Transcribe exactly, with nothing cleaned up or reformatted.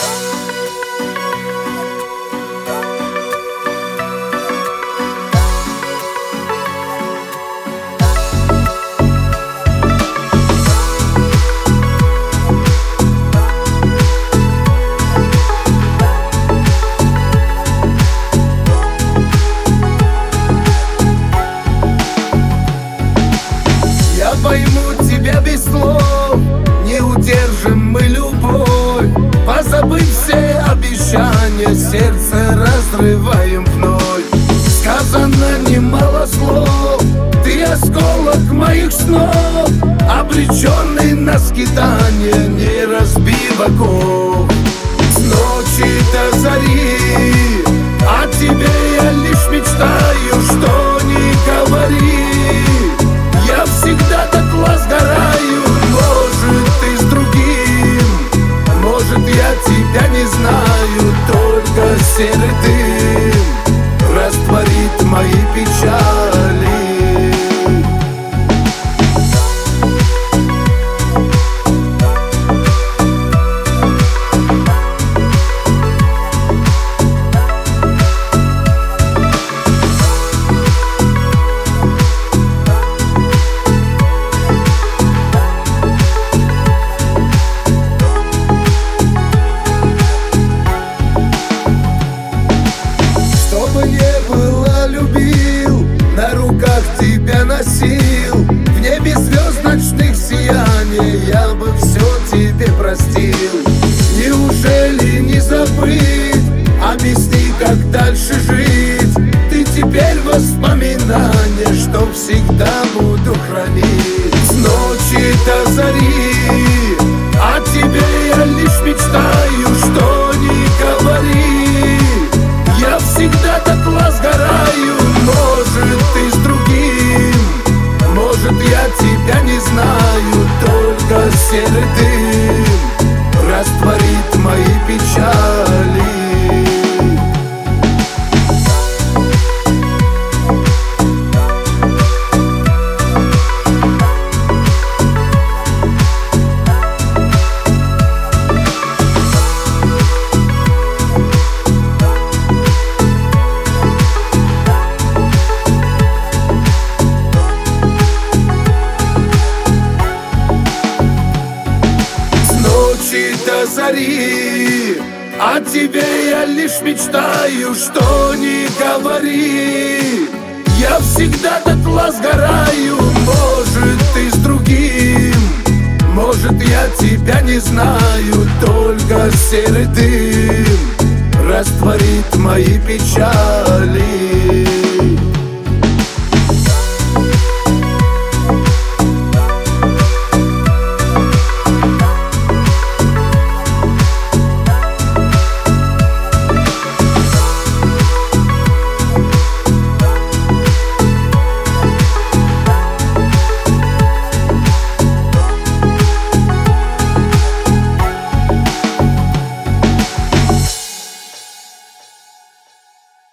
Пойму тебя без слов, не удержим мы любовь. Позабыв все обещания, сердце разрываем вновь. Сказано немало слов, ты осколок моих снов, обреченный на скитание, не разбив оков. С ночи до зари о тебе я лишь мечтаю, что не говори. Я всегда дотла сгораю, может ты с другим, может я тебя не знаю, только серый дым растворит мои печали. На руках тебя носил, в небе звезд ночных сияний я бы все тебе простил. Неужели не забыть? Объясни, как дальше жить. Ты теперь воспоминание, что всегда буду хранить. С ночи до зари о тебе я лишь мечтаю, что не говори. Я всегда дотла сгораю, может ты с другим, может я тебя не знаю, только серый дым растворит мои печали. До зари о тебе я лишь мечтаю, что не говори. Я всегда дотла сгораю, может ты с другим, может я тебя не знаю, только серый дым растворит мои печали.